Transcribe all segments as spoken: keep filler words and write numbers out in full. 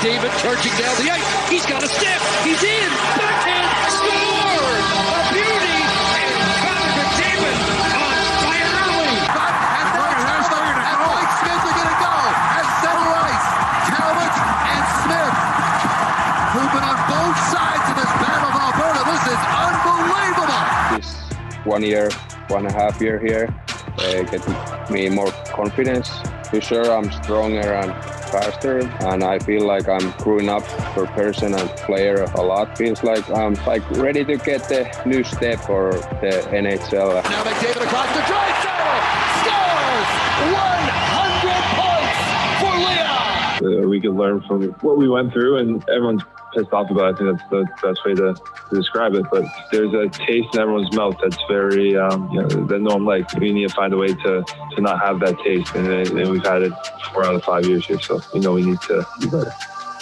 McDavid charging down the ice. He's got a step. He's in. Backhand score. A beauty. And Connor McDavid on fire early. And there's Talbot and Mike Smith are going to go. At center ice, Talbot and Smith. Moving on both sides of this battle of Alberta. This is unbelievable. This one year, one and a half year here, uh, get me more confidence. For sure, I'm stronger and faster, and I feel like I'm growing up for person and player a lot. Feels like I'm like ready to get the new step for the N H L. Now McDavid across the drive, scores one hundred points for Leon. Uh, we could learn from what we went through, and everyone's pissed off about it. I think that's the best way to, to describe it. But there's a taste in everyone's mouth that's very, um, you know, that no one likes. We need to find a way to, to not have that taste. And, and we've had it four out of five years here. So, you know, we need to do better.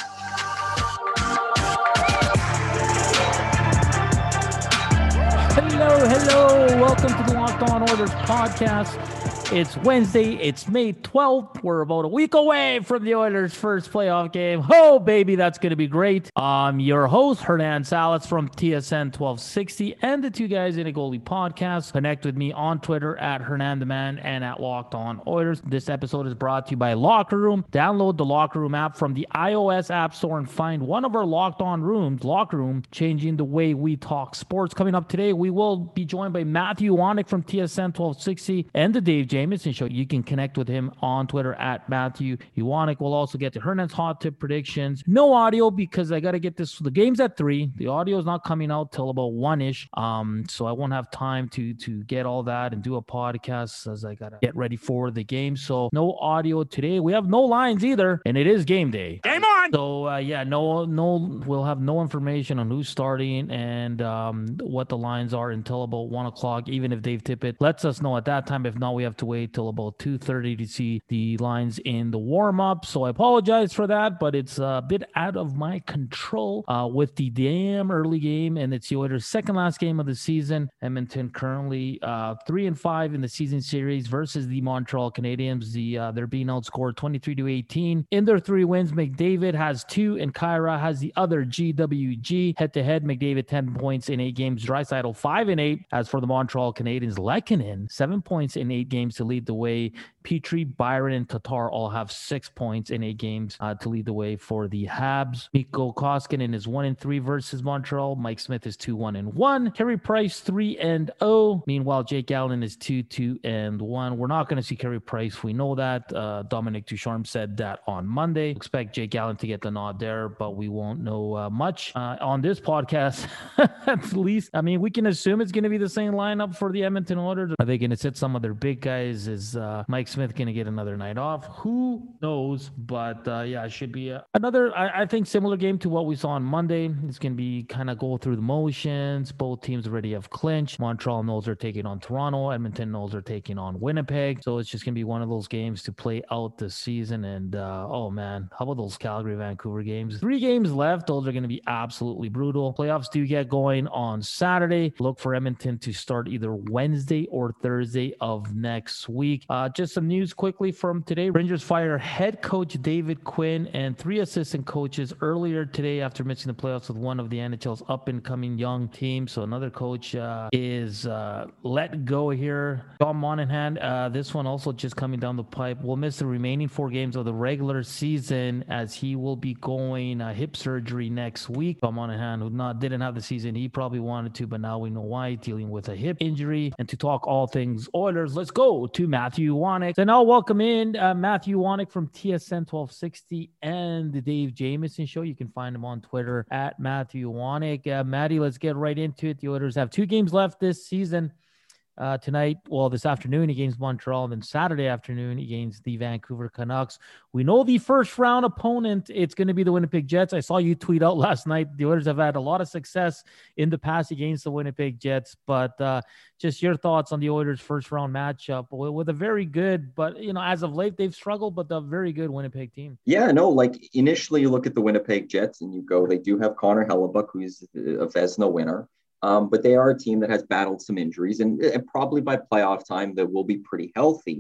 Hello, hello. Welcome to the Locked On Oilers podcast. It's Wednesday. It's May twelfth. We're about a week away from the Oilers' first playoff game. Oh, baby, that's going to be great. I'm your host, Hernan Salas from T S N twelve sixty and the Two Guys in a Goalie podcast. Connect with me on Twitter at Hernan the Man and at Locked On Oilers. This episode is brought to you by Locker Room. Download the Locker Room app from the iOS App Store and find one of our Locked On rooms. Locker Room, changing the way we talk sports. Coming up today, we will be joined by Matthew Wanick from T S N twelve sixty and the Dave Jamieson Show. You can connect with him on Twitter at Matthew Iwanek. We'll also get to Hernan's hot tip predictions. No audio because I got to get this. The game's at three. The audio is not coming out till about one-ish. Um, so I won't have time to to get all that and do a podcast as I got to get ready for the game. So no audio today. We have no lines either, and it is game day. Game on! So uh, yeah, no, no, we'll have no information on who's starting and um, what the lines are until about one o'clock. Even if Dave Tippett lets us know at that time. If not, we have to wait till about two thirty to see the lines in the warm-up. So I apologize for that, but it's a bit out of my control uh, with the damn early game, and it's the Oilers' second last game of the season. Edmonton currently uh, three and five in the season series versus the Montreal Canadiens. The uh, they're being outscored twenty-three to eighteen in their three wins. McDavid has two, and Kyra has the other. G W G head-to-head. McDavid ten points in eight games. Draisaitl five and eight. As for the Montreal Canadiens, Lehkonen seven points in eight games to lead the way. Petrie, Byron, and Tatar all have six points in eight games uh, to lead the way for the Habs. Mikko Koskinen is one and three versus Montreal. Mike Smith is two one and one. Carey Price three and oh. Meanwhile, Jake Allen is two two and one. We're not going to see Carey Price. We know that. Uh, Dominic Ducharme said that on Monday. Expect Jake Allen to get the nod there, but we won't know uh, much uh, on this podcast. At least, I mean, we can assume it's going to be the same lineup for the Edmonton Oilers. Are they going to sit some of their big guys? Is uh, Mike Smith going to get another night off? Who knows? But uh, yeah, it should be a, another, I, I think, similar game to what we saw on Monday. It's going to be kind of go through the motions. Both teams already have clinched. Montreal knows they're taking on Toronto. Edmonton knows they're taking on Winnipeg. So it's just going to be one of those games to play out this season. And uh, oh man, how about those Calgary, Vancouver games? Three games left. Those are going to be absolutely brutal. Playoffs do get going on Saturday. Look for Edmonton to start either Wednesday or Thursday of next week. Uh, just some news quickly from today. Rangers fire head coach David Quinn and three assistant coaches earlier today after missing the playoffs with one of the N H L's up-and-coming young teams. So another coach uh, is uh, let go here. John Monahan, uh, this one also just coming down the pipe, will miss the remaining four games of the regular season as he will be going uh, hip surgery next week. John Monahan, who not didn't have the season he probably wanted to, but now we know why, dealing with a hip injury. And to talk all things Oilers, let's go to Matthew Wanick. So now welcome in uh, Matthew Wanick from T S N twelve sixty and the Dave Jamieson Show. You can find him on Twitter at Matthew Wanick. Uh, Matty, let's get right into it. The Oilers have two games left this season. Uh, tonight, well, this afternoon against Montreal, and then Saturday afternoon against the Vancouver Canucks. We know the first round opponent, it's going to be the Winnipeg Jets. I saw you tweet out last night. The Oilers have had a lot of success in the past against the Winnipeg Jets, but uh, just your thoughts on the Oilers' first round matchup with a very good, but, you know, as of late, they've struggled, but a very good Winnipeg team. Yeah, no, like initially you look at the Winnipeg Jets and you go, they do have Connor Hellebuyck, who's a Vezina winner. Um, but they are a team that has battled some injuries, and, and probably by playoff time, they will be pretty healthy.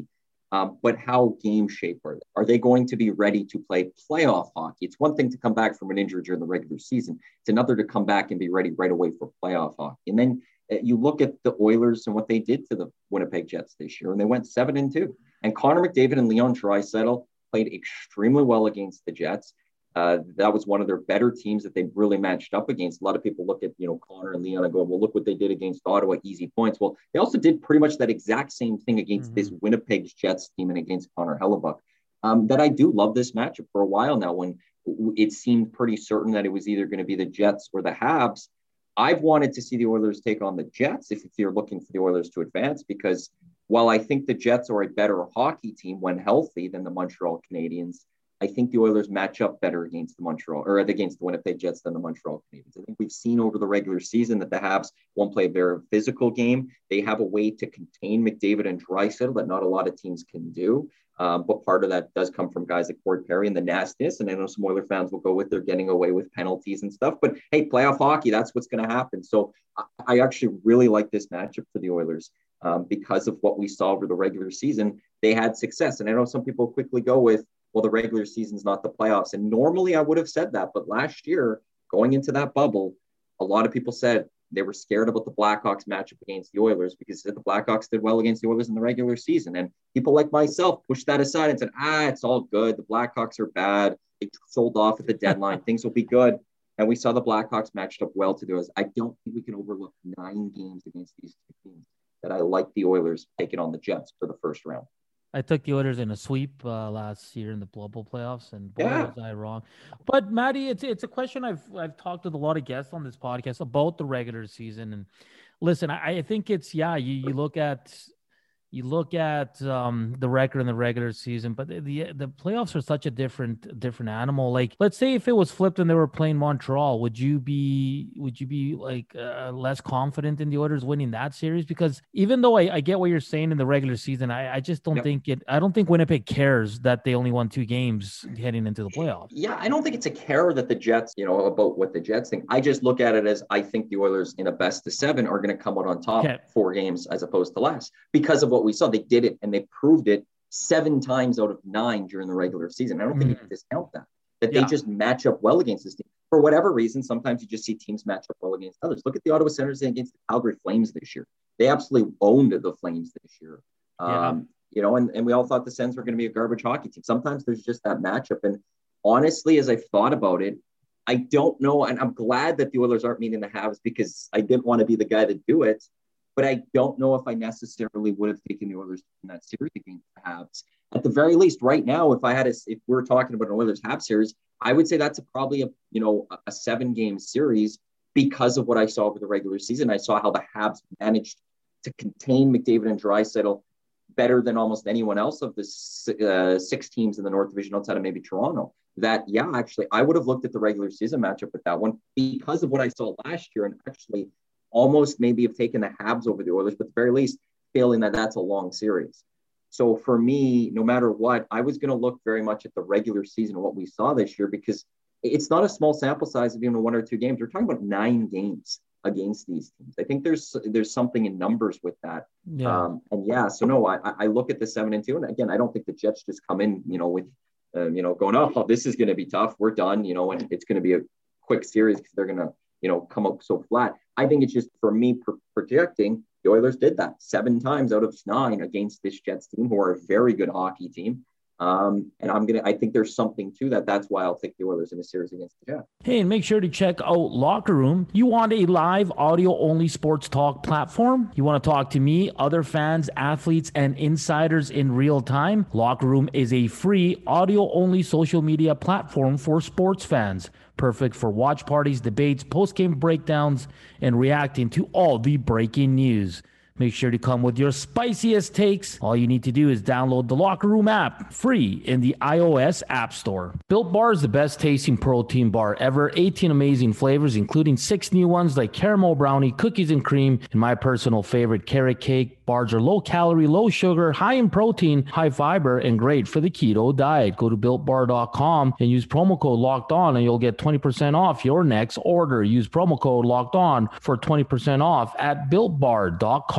Um, but how game shape are they? Are they going to be ready to play playoff hockey? It's one thing to come back from an injury during the regular season. It's another to come back and be ready right away for playoff hockey. And then uh, you look at the Oilers and what they did to the Winnipeg Jets this year, and they went seven and two. And Connor McDavid and Leon Draisaitl played extremely well against the Jets. Uh, that was one of their better teams that they really matched up against. A lot of people look at, you know, Connor and Leon and go, well, look what they did against Ottawa, easy points. Well, they also did pretty much that exact same thing against mm-hmm. this Winnipeg Jets team and against Connor Hellebuyck. Um, that I do love this matchup for a while now when it seemed pretty certain that it was either going to be the Jets or the Habs. I've wanted to see the Oilers take on the Jets if you're looking for the Oilers to advance, because while I think the Jets are a better hockey team when healthy than the Montreal Canadiens, I think the Oilers match up better against the Montreal or against the Winnipeg Jets than the Montreal Canadiens. I think we've seen over the regular season that the Habs won't play a very physical game. They have a way to contain McDavid and Draisaitl that not a lot of teams can do. Um, but part of that does come from guys like Corey Perry and the nastiness. And I know some Oiler fans will go with they're getting away with penalties and stuff. But hey, playoff hockey, that's what's going to happen. So I, I actually really like this matchup for the Oilers um, because of what we saw over the regular season. They had success. And I know some people quickly go with, well, the regular season's not the playoffs. And normally I would have said that. But last year, going into that bubble, a lot of people said they were scared about the Blackhawks matchup against the Oilers because the Blackhawks did well against the Oilers in the regular season. And people like myself pushed that aside and said, ah, it's all good. The Blackhawks are bad. They sold off at the deadline. Things will be good. And we saw the Blackhawks matched up well to the Oilers. I don't think we can overlook nine games against these two teams that I like the Oilers taking on the Jets for the first round. I took the Oilers in a sweep uh, last year in the global playoffs, and boy, yeah. was I wrong. But Maddie, it's it's a question I've I've talked with a lot of guests on this podcast about the regular season. And listen, I, I think it's yeah. You you look at you look at um, the record in the regular season, but the, the the playoffs are such a different different animal. Like, let's say if it was flipped and they were playing Montreal, would you be would you be like uh, less confident in the Oilers winning that series? Because even though I, I get what you're saying in the regular season, I, I just don't yep. think it. I don't think Winnipeg cares that they only won two games heading into the playoffs. Yeah, I don't think it's a care that the Jets, you know, about what the Jets think. I just look at it as I think the Oilers in a best of seven are going to come out on top okay. four games as opposed to less because of what we saw. They did it and they proved it seven times out of nine during the regular season. I don't mm. think you can discount that, that yeah. they just match up well against this team. For whatever reason, sometimes you just see teams match up well against others. Look at the Ottawa Senators against the Calgary Flames this year. They absolutely owned the Flames this year. Yeah. Um, you know, and, and we all thought the Sens were going to be a garbage hockey team. Sometimes there's just that matchup. And honestly, as I've thought about it, I don't know. And I'm glad that the Oilers aren't meeting the Habs because I didn't want to be the guy to do it. But I don't know if I necessarily would have taken the Oilers in that series against the Habs. At the very least, right now, if I had a, if we're talking about an Oilers Habs series, I would say that's a, probably a you know a seven game series because of what I saw over the regular season. I saw how the Habs managed to contain McDavid and Draisaitl better than almost anyone else of the uh, six teams in the North Division outside of maybe Toronto. That yeah, actually, I would have looked at the regular season matchup with that one because of what I saw last year and actually. Almost maybe have taken the Habs over the Oilers, but at the very least, feeling that that's a long series. So for me, no matter what, I was going to look very much at the regular season of what we saw this year because it's not a small sample size of even one or two games. We're talking about nine games against these teams. I think there's there's something in numbers with that. Yeah. Um, and yeah, so no, I, I look at the seven and two, and again, I don't think the Jets just come in, you know, with um, you know, going, oh, this is going to be tough. We're done, you know, and it's going to be a quick series because they're going to, you know, come up so flat. I think it's just for me pro- projecting the Oilers did that seven times out of nine against this Jets team, who are a very good hockey team. Um, and I'm going to, I think there's something to that. That's why I'll take the Oilers in a series against the Jets. Hey, and make sure to check out Locker Room. You want a live audio only sports talk platform? You want to talk to me, other fans, athletes, and insiders in real time? Locker Room is a free audio only social media platform for sports fans. Perfect for watch parties, debates, post-game breakdowns, and reacting to all the breaking news. Make sure to come with your spiciest takes. All you need to do is download the Locker Room app, free in the iOS App Store. Built Bar is the best tasting protein bar ever. eighteen amazing flavors, including six new ones like caramel brownie, cookies and cream, and my personal favorite, carrot cake. Bars are low calorie, low sugar, high in protein, high fiber, and great for the keto diet. Go to built bar dot com and use promo code Locked On, and you'll get twenty percent off your next order. Use promo code Locked On for twenty percent off at built bar dot com.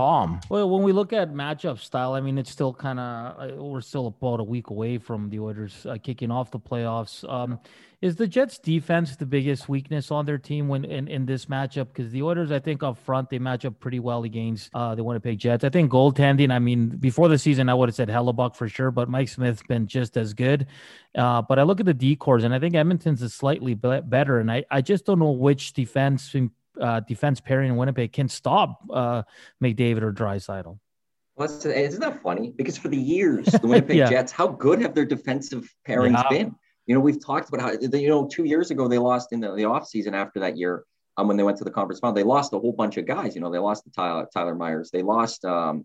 bomb. Well, when we look at matchup style, I mean, it's still kind of, we're still about a week away from the Oilers uh, kicking off the playoffs. Um, is the Jets defense the biggest weakness on their team when in, in this matchup? Because the Oilers, I think up front, they match up pretty well against uh, the Winnipeg Jets. I think goaltending, I mean, before the season, I would have said Hellebuck for sure, but Mike Smith's been just as good. Uh, but I look at the D-cores, and I think Edmonton's is slightly be- better, and I, I just don't know which defense uh, defense pairing in Winnipeg can stop uh, McDavid or Draisaitl. Well, isn't that funny? Because for the years, the Winnipeg yeah. Jets, how good have their defensive pairings yeah. been? You know, we've talked about how, you know, two years ago, they lost in the, the offseason after that year um, when they went to the conference final. They lost a whole bunch of guys. You know, they lost to Tyler, Tyler Myers. They lost um,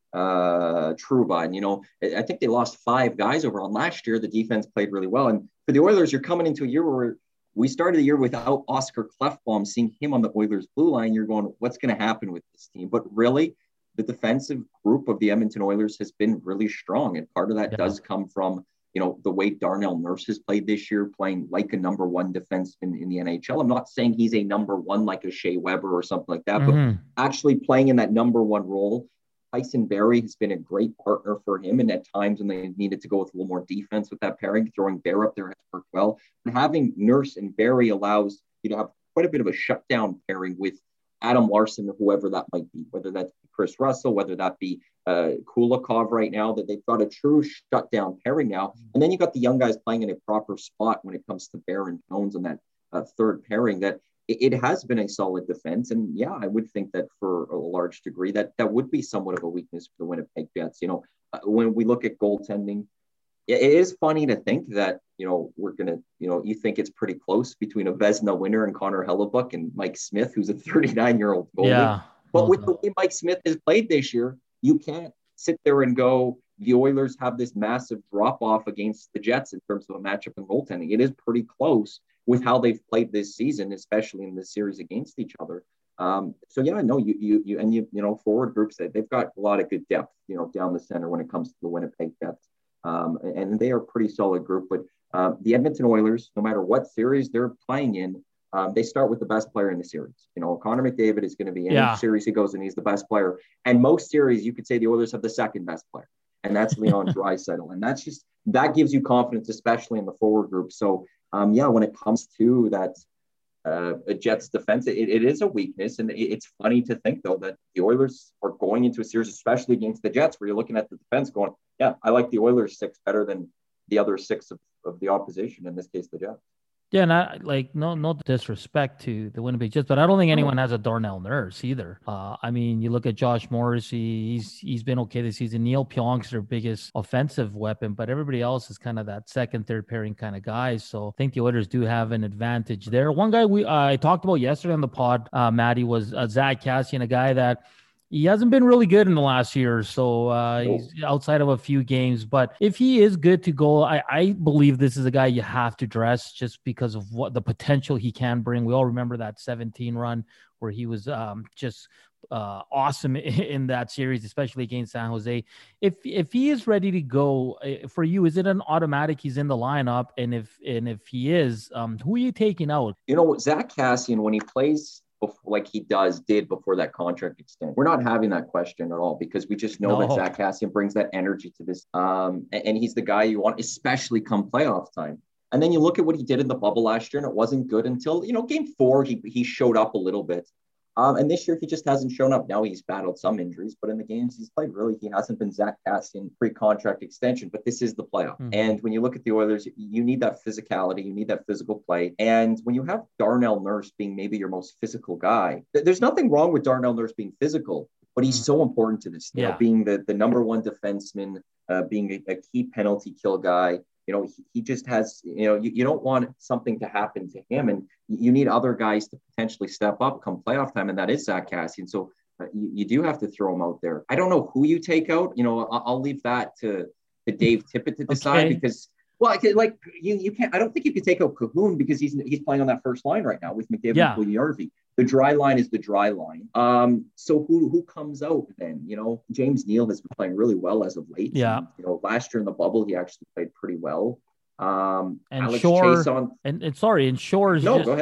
uh, Trouba. And, you know, I think they lost five guys overall. Last year, the defense played really well. And for the Oilers, you're coming into a year where we started the year without Oscar Klefbom, seeing him on the Oilers blue line. You're going, what's going to happen with this team? But really, the defensive group of the Edmonton Oilers has been really strong. And part of that yeah. does come from, you know, the way Darnell Nurse has played this year, playing like a number one defenseman in the N H L. I'm not saying he's a number one like a Shea Weber or something like that, mm-hmm. but actually playing in that number one role. Tyson Barrie has been a great partner for him. And at times when they needed to go with a little more defense with that pairing, throwing Bear up there has worked well. And having Nurse and Barrie allows you to have quite a bit of a shutdown pairing with Adam Larson or whoever that might be, whether that's Chris Russell, whether that be uh, Kulikov right now, that they've got a true shutdown pairing now. And then you got the young guys playing in a proper spot when it comes to Bear and Jones on that uh, third pairing, that it, it has been a solid defense. And yeah, I would think that for a large degree that that would be somewhat of a weakness for the Winnipeg Jets. You know, uh, when we look at goaltending, it is funny to think that, you know, we're going to, you know, you think it's pretty close between a Vezina winner and Connor Hellebuck and Mike Smith, who's a thirty-nine-year-old goalie. Yeah. But with the way Mike Smith has played this year, you can't sit there and go, the Oilers have this massive drop-off against the Jets in terms of a matchup in goaltending. It is pretty close with how they've played this season, especially in this series against each other. Um, so, yeah, no, you, you, you, and you, you know, forward groups, they've got a lot of good depth, you know, down the center when it comes to the Winnipeg Jets. Um, and they are a pretty solid group. But uh, the Edmonton Oilers, no matter what series they're playing in, um, they start with the best player in the series. You know, Connor McDavid is going to be in yeah. each series he goes in, he's the best player. And most series, you could say the Oilers have the second best player, and that's Leon Draisaitl. And that's just, that gives you confidence, especially in the forward group. So, um, yeah, when it comes to that, uh, a Jets defense, it, it is a weakness. And it, it's funny to think, though, that the Oilers are going into a series, especially against the Jets, where you're looking at the defense going, yeah, I like the Oilers six better than the other six of, of the opposition, in this case, the Jets. Yeah, not like no no disrespect to the Winnipeg Jets, but I don't think anyone has a Darnell Nurse either. Uh, I mean, you look at Josh Morrissey; he's he's been okay this season. Neil Pionk's their biggest offensive weapon, but everybody else is kind of that second, third pairing kind of guys. So I think the Oilers do have an advantage there. One guy we uh, I talked about yesterday on the pod, uh, Maddie, was uh, Zach Kassian, a guy that. He hasn't been really good in the last year or so. Uh, nope. He's outside of a few games. But if he is good to go, I, I believe this is a guy you have to dress just because of what the potential he can bring. We all remember that seventeen run where he was um, just uh, awesome in, in that series, especially against San Jose. If if he is ready to go for you, is it an automatic he's in the lineup? And if and if he is, um, who are you taking out? You know, Zach Kassian, when he plays before, like he does did before that contract extension, we're not having that question at all, because we just know no. that Zach Kassian brings that energy to this. Um, and, and he's the guy you want, especially come playoff time. And then you look at what he did in the bubble last year, and it wasn't good until, you know, game four, he he showed up a little bit. Um, and this year, he just hasn't shown up. Now he's battled some injuries, but in the games he's played, really, he hasn't been Zach Kassian pre-contract extension. But this is the playoff. Mm-hmm. And when you look at the Oilers, you need that physicality. You need that physical play. And when you have Darnell Nurse being maybe your most physical guy, th- there's nothing wrong with Darnell Nurse being physical, but he's mm-hmm. so important to this. You yeah. know, being the, the number one defenseman, uh, being a, a key penalty kill guy. You know, he, he just has, you know, you, you don't want something to happen to him. And you need other guys to potentially step up come playoff time. And that is Zach Kassian. So uh, you, you do have to throw him out there. I don't know who you take out. You know, I'll, I'll leave that to, to Dave Tippett to decide okay. because, well, I could, like you, you can't, I don't think you could take out Cahoon because he's he's playing on that first line right now with McDavid yeah. and Puljujarvi. The dry line is the dry line. Um, so who who comes out then? You know, James Neal has been playing really well as of late. Yeah. And, you know, last year in the bubble, he actually played pretty well. Um, and Alex Shore, Chase on, and, and sorry, and Shore is no, just, go ahead.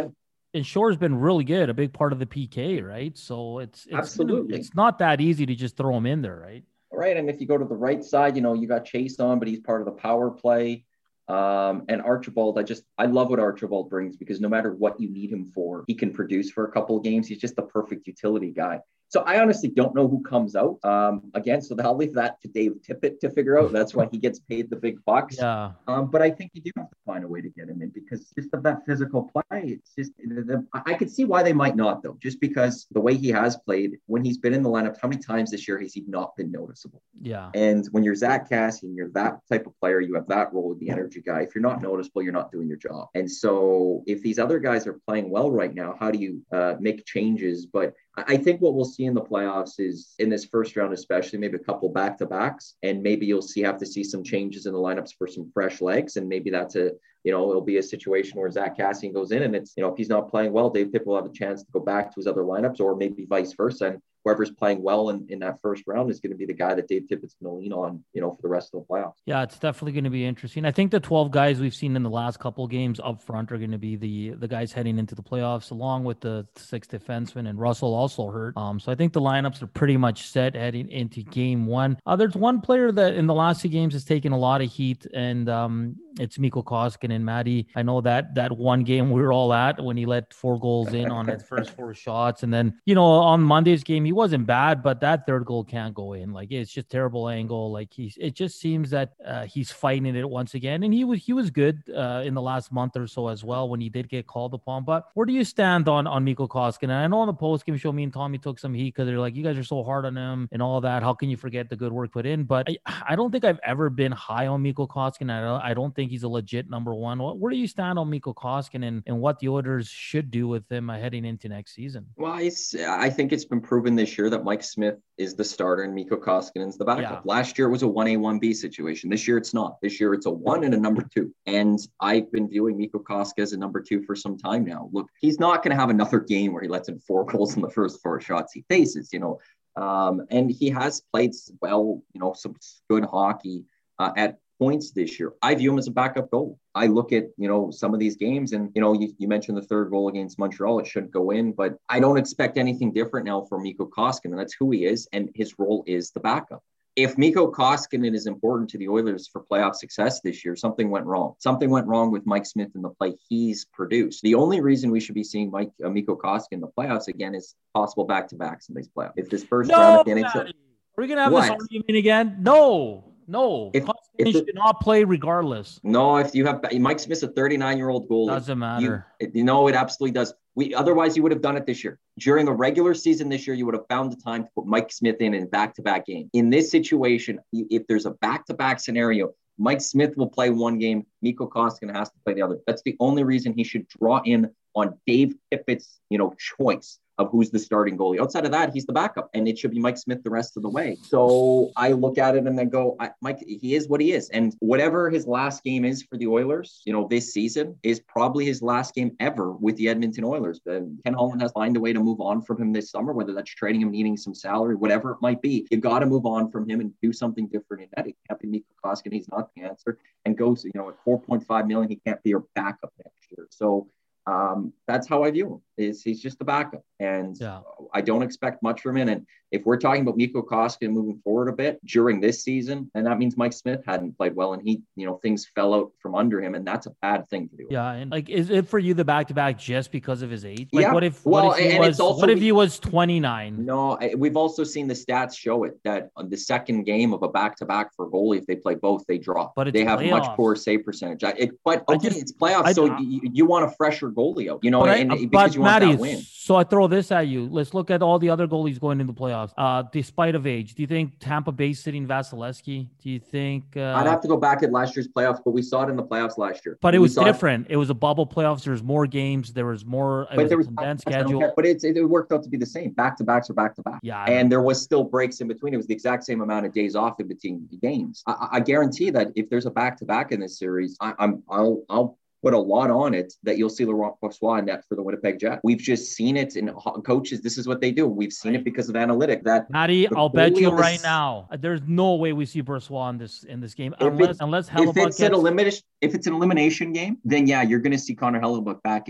and Shore's been really good, a big part of the P K, right? So it's, it's absolutely it's not that easy to just throw him in there, right? Right. And if you go to the right side, you know, you got Chase on, but he's part of the power play. Um, and Archibald, I just, I love what Archibald brings because no matter what you need him for, he can produce for a couple of games. He's just the perfect utility guy. So I honestly don't know who comes out um, again. So I'll leave that to Dave Tippett to figure out. That's why he gets paid the big bucks. Yeah. Um, but I think you do have to find a way to get him in because just of that physical play. It's just, the, the, I could see why they might not though, just because the way he has played when he's been in the lineup, how many times this year has he not been noticeable? Yeah. And when you're Zach Kassian, you're that type of player, you have that role with the energy guy. If you're not noticeable, you're not doing your job. And so if these other guys are playing well right now, how do you uh, make changes? But I think what we'll see in the playoffs is in this first round, especially maybe a couple back-to-backs, and maybe you'll see have to see some changes in the lineups for some fresh legs. And maybe that's a, you know, it'll be a situation where Zach Kassian goes in and it's, you know, if he's not playing well, Dave Tippett will have a chance to go back to his other lineups or maybe vice versa. And whoever's playing well in, in that first round is going to be the guy that Dave Tippett's going to lean on, you know, for the rest of the playoffs. Yeah, it's definitely going to be interesting. I think the twelve guys we've seen in the last couple of games up front are going to be the the guys heading into the playoffs, along with the six defensemen, and Russell also hurt. Um, so I think the lineups are pretty much set heading into game one. Uh, there's one player that in the last two games has taken a lot of heat, and um, it's Mikko Koskinen. Maddie, I know that that one game we were all at when he let four goals in on his first four shots, and then you know on Monday's game he wasn't bad, but that third goal can't go in. Like it's just terrible angle. Like he's, it just seems that uh, he's fighting it once again. And he was, he was good uh, in the last month or so as well when he did get called upon. But where do you stand on on Mikko Koskinen? I know on the post-game show, me and Tommy took some heat because they're like, you guys are so hard on him and all that. How can you forget the good work put in? But I, I don't think I've ever been high on Mikko Koskinen. I don't, I don't think he's a legit number one. Where do you stand on Mikko Koskinen and, and what the Oilers should do with him uh, heading into next season? Well, I, I think it's been proven this year that Mike Smith is the starter and Mikko Koskinen's the backup. Yeah. Last year it was a one A, one B situation. This year it's not. This year it's a one and a number two. And I've been viewing Mikko Koskinen as a number two for some time now. Look, he's not going to have another game where he lets in four goals in the first four shots he faces, you know. Um, and he has played well, you know, some good hockey uh, at points this year. I view him as a backup goal. I look at, you know, some of these games and, you know, you, you mentioned the third goal against Montreal. It shouldn't go in, but I don't expect anything different now for Mikko Koskinen. That's who he is. And his role is the backup. If Mikko Koskinen is important to the Oilers for playoff success this year, something went wrong. Something went wrong with Mike Smith in the play he's produced. The only reason we should be seeing Mike uh, Mikko Koskinen in the playoffs again is possible back-to-backs in these playoffs. If this first no, round of the N H L... Are we going to have what? this argument again? No. No, if, Koskinen if should not play regardless. No, if you have Mike Smith's a thirty-nine-year-old goalie. Doesn't matter. You, you know, it absolutely does. We otherwise you would have done it this year. During a regular season this year, you would have found the time to put Mike Smith in in back-to-back game. In this situation, if there's a back-to-back scenario, Mike Smith will play one game. Mikko Koskinen has to play the other. That's the only reason he should draw in on Dave Tippett's, you know, choice of who's the starting goalie. Outside of that, he's the backup, and it should be Mike Smith the rest of the way. So I look at it and then go, I, Mike, he is what he is. And whatever his last game is for the Oilers, you know, this season is probably his last game ever with the Edmonton Oilers. And Ken Holland has found a way to move on from him this summer, whether that's trading him, needing some salary, whatever it might be. You got to move on from him and do something different in that. It can't be Mikko Koskinen. He's not the answer. And goes, you know, at four point five million, he can't be your backup next year. So Um, that's how I view him. Is he's just a backup, and yeah. I don't expect much from him. And if we're talking about Mikko Koskinen moving forward a bit during this season, and that means Mike Smith hadn't played well, and he, you know, things fell out from under him, and that's a bad thing to do. Yeah, and like, is it for you the back to back just because of his age? Like, yeah. what if? Well, what if he and was? it's also, what if he was twenty-nine? No, we've also seen the stats show it that on the second game of a back to back for goalie, if they play both, they drop. But they have playoffs. much poor save percentage. I, it, but okay, just, it's playoffs, I, so I, you, you want a fresher goalie out, you know, but and, I, and but because you want Maddie, that win. So I throw this at you. Let's look at all the other goalies going into the playoffs. Uh, despite of age, do you think Tampa Bay sitting Vasilevsky? Do you think? Uh, I'd have to go back at last year's playoffs, but we saw it in the playoffs last year. But it we was different. It. it was a bubble playoffs. There was more games. There was more. It but was there a was condensed schedule. But it's, it worked out to be the same. Back to backs or back to back. Yeah. And there was still breaks in between. It was the exact same amount of days off in between games. I, I guarantee that if there's a back to back in this series, I, I'm I'll I'll. put a lot on it that you'll see Laurent Brossoit in net for the Winnipeg Jets. We've just seen it in coaches. This is what they do. We've seen it because of analytic. That Maddie, I'll bet you right this, now, there's no way we see Brossoit in this in this game unless it, unless Hellebuyck if it's gets... an elimination if it's an elimination game, then yeah, you're going to see Connor Hellebuyck back in there.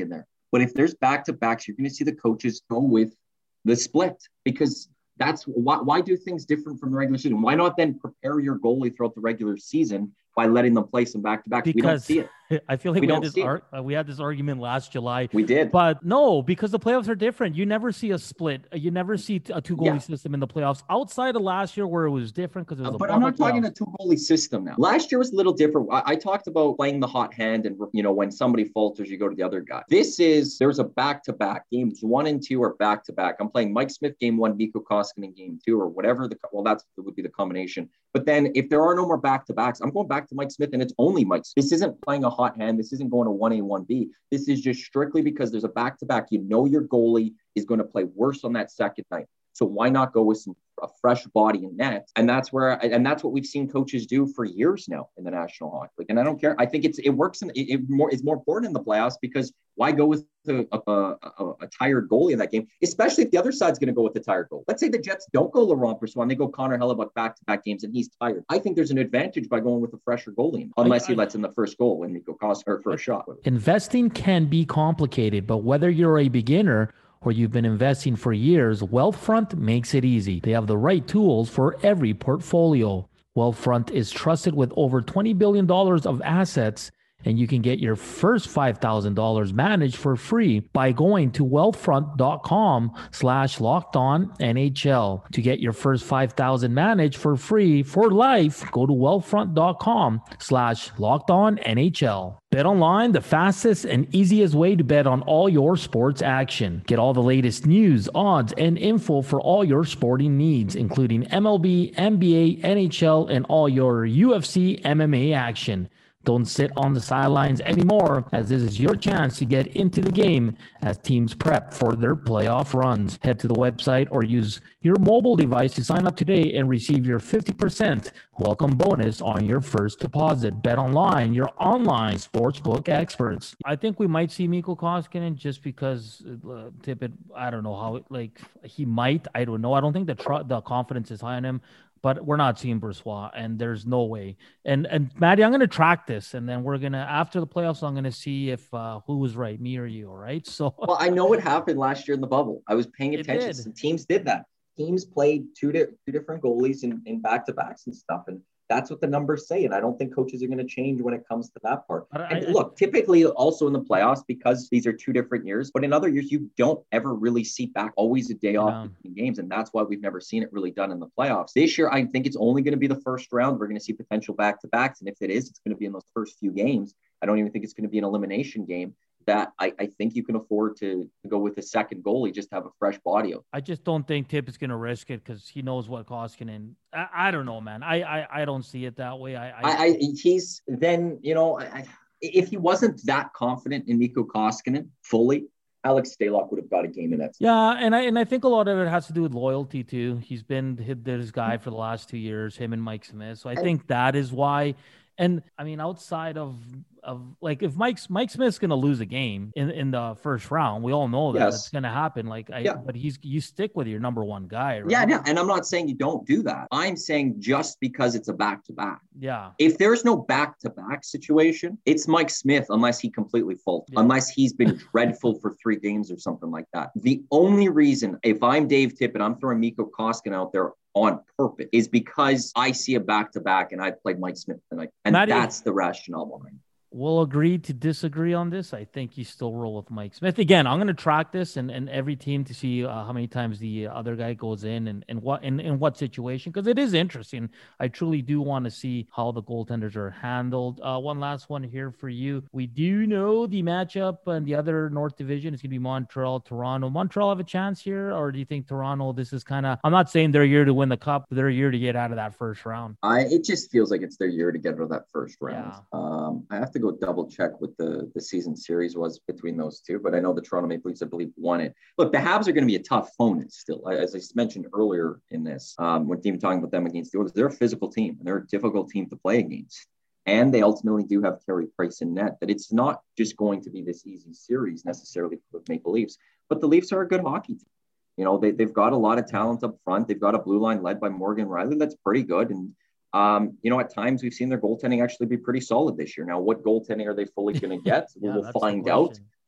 But if there's back-to-backs, you're going to see the coaches go with the split, because that's why, why do things different from the regular season? Why not then prepare your goalie throughout the regular season by letting them play some back-to-backs? Because we don't see it. I feel like we, we, don't had this see ar- uh, we had this argument last July. We did. But no, because the playoffs are different. You never see a split. You never see a two-goalie yeah. system in the playoffs outside of last year where it was different because it was uh, a But I'm not playoffs. talking a two-goalie system now. Last year was a little different. I, I talked about playing the hot hand and, you know, when somebody falters, you go to the other guy. This is, there's a back-to-back. Games one and two are back-to-back. I'm playing Mike Smith game one, Mikko Koskinen game two, or whatever. The Well, that's that would be the combination. But then if there are no more back-to-backs, I'm going back to Mike Smith, and it's only Mike Smith. This isn't playing a hot hand. This isn't going to one A, one B. This is just strictly because there's a back-to-back. You know your goalie is going to play worse on that second night. So why not go with some a fresh body in net? And that's where, and that's what we've seen coaches do for years now in the National Hockey League. And I don't care. I think it's it works in it, it more is more important in the playoffs, because why go with a, a, a, a tired goalie in that game, especially if the other side's going to go with the tired goal. Let's say the Jets don't go Laurent Brossoit, they go Connor Hellebuck back-to-back games, and he's tired. I think there's an advantage by going with a fresher goalie, unless I, he lets in the first goal when Mikko Koskinen for a shot. Investing can be complicated, but whether you're a beginner or you've been investing for years, Wealthfront makes it easy. They have the right tools for every portfolio. Wealthfront is trusted with over twenty billion dollars of assets, and you can get your first five thousand dollars managed for free by going to wealthfront.com slash locked on NHL. To get your first five thousand dollars managed for free for life, go to wealthfront.com slash locked on NHL. BetOnline, the fastest and easiest way to bet on all your sports action. Get all the latest news, odds, and info for all your sporting needs, including M L B, N B A, N H L, and all your U F C, M M A action. Don't sit on the sidelines anymore, as this is your chance to get into the game as teams prep for their playoff runs. Head to the website or use your mobile device to sign up today and receive your fifty percent welcome bonus on your first deposit. BetOnline, your online sportsbook experts. I think we might see Mikko Koskinen just because uh, Tippett, I don't know how, it, like, he might. I don't know. I don't think the tr- the confidence is high on him. But we're not seeing Brossoit, and there's no way. And and Maddie, I'm going to track this, and then we're going to, after the playoffs, I'm going to see if uh, who was right, me or you, all right? So, well, I know what happened last year in the bubble. I was paying attention. Some teams did that. Teams played two, di- two different goalies in, in back-to-backs and stuff, and that's what the numbers say. And I don't think coaches are going to change when it comes to that part. I, and look, typically also in the playoffs, because these are two different years, but in other years, you don't ever really see back, always a day off yeah. between games. And that's why we've never seen it really done in the playoffs. This year, I think it's only going to be the first round. We're going to see potential back-to-backs. And if it is, it's going to be in those first few games. I don't even think it's going to be an elimination game. That I, I think you can afford to, to go with a second goalie, just to have a fresh body out. I just don't think Tip is going to risk it because he knows what Koskinen. I, I don't know, man. I, I I don't see it that way. I, I, I, I he's then you know I, if he wasn't that confident in Mikko Koskinen fully, Alex Stalock would have got a game in that. Yeah, and I and I think a lot of it has to do with loyalty too. He's been his guy for the last two years, him and Mike Smith. So I and, think that is why. And I mean, outside of of like, if Mike's Mike Smith's going to lose a game in, in the first round, we all know that yes. it's going to happen. Like, I, yeah. but he's you stick with your number one guy, right? Yeah, yeah. And I'm not saying you don't do that. I'm saying just because it's a back to back. Yeah. If there's no back to back situation, it's Mike Smith unless he completely faults, yeah. unless he's been dreadful for three games or something like that. The only reason, if I'm Dave Tippett, I'm throwing Mikko Koskinen out there on purpose, is because I see a back-to-back and I played Mike Smith tonight. And Maddie, that's the rationale behind it. We'll agree to disagree on this. I think you still roll with Mike Smith. Again, I'm going to track this and, and every team to see uh, how many times the other guy goes in and, and what in, in what situation, because it is interesting. I truly do want to see how the goaltenders are handled. Uh, one last one here for you. We do know the matchup in the other North Division is going to be Montreal, Toronto. Montreal have a chance here, or do you think Toronto, this is kind of, I'm not saying they're here to win the cup, but they're here to get out of that first round? I It just feels like it's their year to get out of that first round. Yeah. Um, I have to go double check what the, the season series was between those two, but I know the Toronto Maple Leafs, I believe, won it. Look, the Habs are going to be a tough opponent still. As I mentioned earlier in this, um, when even talking about them against the Oilers, they're a physical team and they're a difficult team to play against. And they ultimately do have Carey Price in net, that it's not just going to be this easy series necessarily for the Maple Leafs, but the Leafs are a good hockey team. You know, they, they've got a lot of talent up front. They've got a blue line led by Morgan Riley. That's pretty good. And Um, you know, at times we've seen their goaltending actually be pretty solid this year. Now, what goaltending are they fully going to get? yeah, we'll find out.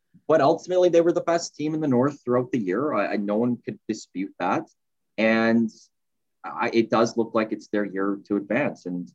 But ultimately, they were the best team in the North throughout the year. I, I no one could dispute that. And I, it does look like it's their year to advance. And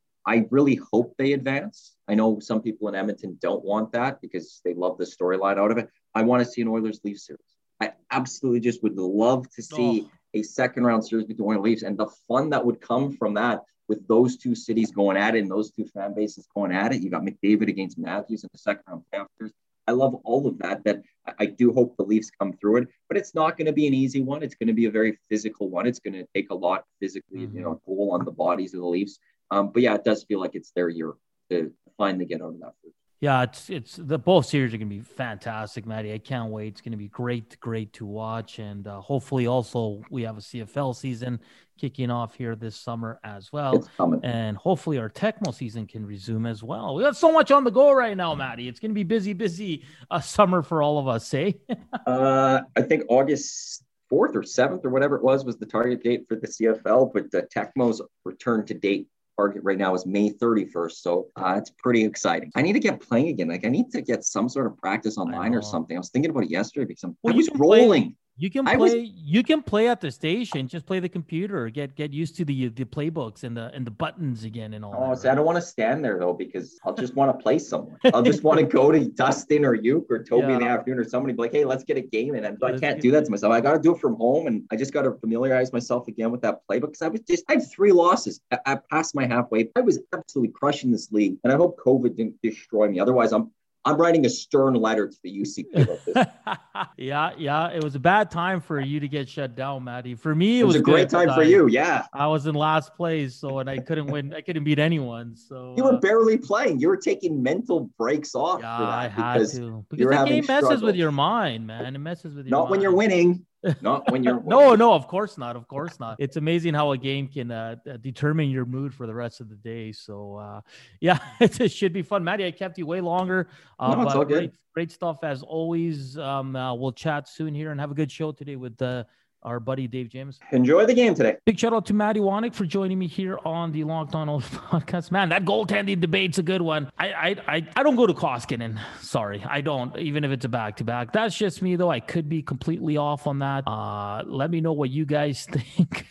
I really hope they advance. I know some people in Edmonton don't want that because they love the storyline out of it. I want to see an Oilers-Leafs series. I absolutely just would love to see oh. a second round series between Oilers and Leafs, and the fun that would come from that with those two cities going at it and those two fan bases going at it. You got McDavid against Matthews in the second round playoff series. I love all of that. That I do hope the Leafs come through it, but it's not going to be an easy one. It's going to be a very physical one. It's going to take a lot physically, mm-hmm. you know, toll on the bodies of the Leafs. Um, but yeah, it does feel like it's their year to finally get out of that first. Yeah, it's it's the both series are going to be fantastic, Matty. I can't wait. It's going to be great, great to watch, and uh, hopefully, also we have a C F L season kicking off here this summer as well, it's coming. And hopefully our Tecmo season can resume as well. We got so much on the go right now, Matty. It's going to be busy, busy uh, summer for all of us, eh? uh, I think August fourth or seventh or whatever it was was the target date for the C F L, but the Tecmo's return to date target right now is May thirty-first. So uh, it's pretty exciting. I need to get playing again. Like I need to get some sort of practice online or something. I was thinking about it yesterday because I'm, well, I was rolling. Play, you can play. Was, you can play at the station. Just play the computer. Get get used to the the playbooks and the and the buttons again and all. Oh, that, see, right? I don't want to stand there though because I'll just want to play somewhere. I'll just want to go to Dustin or Uke or Toby yeah. in the afternoon or somebody be like, hey, let's get a game in. And I can't do that to myself. I got to do it from home, and I just got to familiarize myself again with that playbook because I was just I had three losses. I, I passed my halfway. I was absolutely crushing this league, and I hope COVID didn't destroy me. Otherwise, I'm. I'm writing a stern letter to the U C P about this. yeah, yeah. It was a bad time for you to get shut down, Matty. For me, it, it was, was a great time for I, you. Yeah. I was in last place, so and I couldn't win. I couldn't beat anyone. So you were uh, barely playing. You were taking mental breaks off. Yeah, for that I had because to. Because the game messes struggles. with your mind, man. It messes with your Not mind. when you're winning. Not when you're no, no, of course not. Of course not. It's amazing how a game can uh, determine your mood for the rest of the day. So, uh, yeah, it should be fun. Matty, I kept you way longer. Uh, no, it's but all good. Great, great stuff as always. Um, uh, we'll chat soon here and have a good show today with uh, our buddy Dave James. Enjoy the game today. Big shout out to Matty Wanek for joining me here on the Locked On Oilers podcast. Man, that goaltending debate's a good one. I I I, I don't go to Koskinen. Sorry, I don't. Even if it's a back to back, that's just me though. I could be completely off on that. Uh, let me know what you guys think.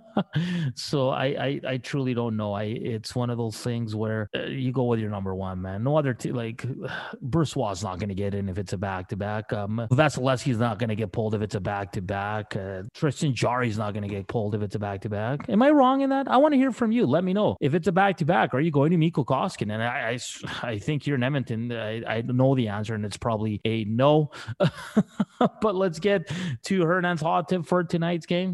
so I, I I truly don't know. I it's one of those things where uh, you go with your number one man. No other t- like Brossoit's not going to get in if it's a back to back. Um, Vasilevsky's not going to get pulled if it's a back to back. Tristan Jarry's not going to get pulled if it's a back-to-back. Am I wrong in that? I want to hear from you. Let me know. If it's a back-to-back, are you going to Mikko Koskinen? And I, I, I think you're in Edmonton. I, I know the answer, and it's probably a no. But let's get to Hernan's hot tip for tonight's game.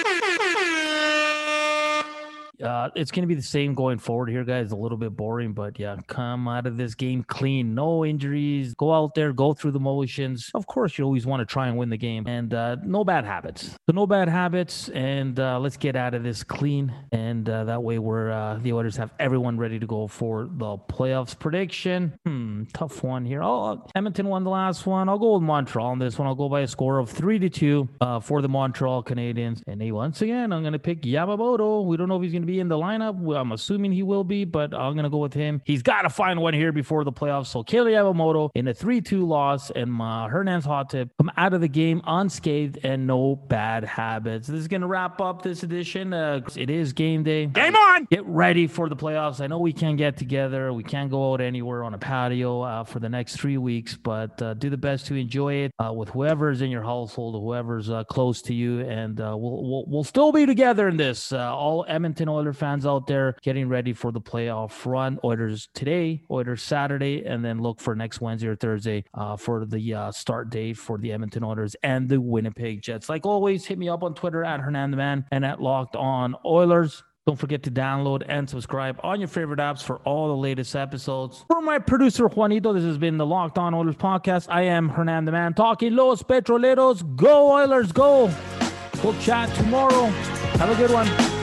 Uh, it's going to be the same going forward here, guys. A little bit boring, but yeah, come out of this game clean. No injuries. Go out there, go through the motions. Of course, you always want to try and win the game. And uh, no bad habits. So no bad habits, and uh, let's get out of this clean. And uh, that way we're, uh, the Oilers have everyone ready to go for the playoffs. Prediction, hmm, tough one here. Oh, Edmonton won the last one. I'll go with Montreal on this one. I'll go by a score of three to two uh, for the Montreal Canadiens. And hey, once again, I'm going to pick Yamamoto. We don't know if he's going to be in the lineup. Well, I'm assuming he will be, but I'm going to go with him. He's got to find one here before the playoffs. So Kailer Yamamoto in a three two loss, and my Hernan's hot tip, come out of the game unscathed and no bad habits. This is going to wrap up this edition. Uh, it is game day. Game on! Get ready for the playoffs. I know we can't get together. We can't go out anywhere on a patio uh, for the next three weeks, but uh, do the best to enjoy it uh, with whoever's in your household, whoever's uh, close to you, and uh, we'll, we'll we'll still be together in this. Uh, all Edmonton Oilers fans out there getting ready for the playoff run. Oilers today, Oilers Saturday, and then look for next Wednesday or Thursday uh, for the uh, start date for the Edmonton Oilers and the Winnipeg Jets. Like always, hit me up on Twitter at Hernan the Man and at Locked On Oilers. Don't forget to download and subscribe on your favorite apps for all the latest episodes. For my producer, Juanito, this has been the Locked On Oilers podcast. I am Hernan the Man talking Los Petroleros. Go Oilers, go. We'll chat tomorrow. Have a good one.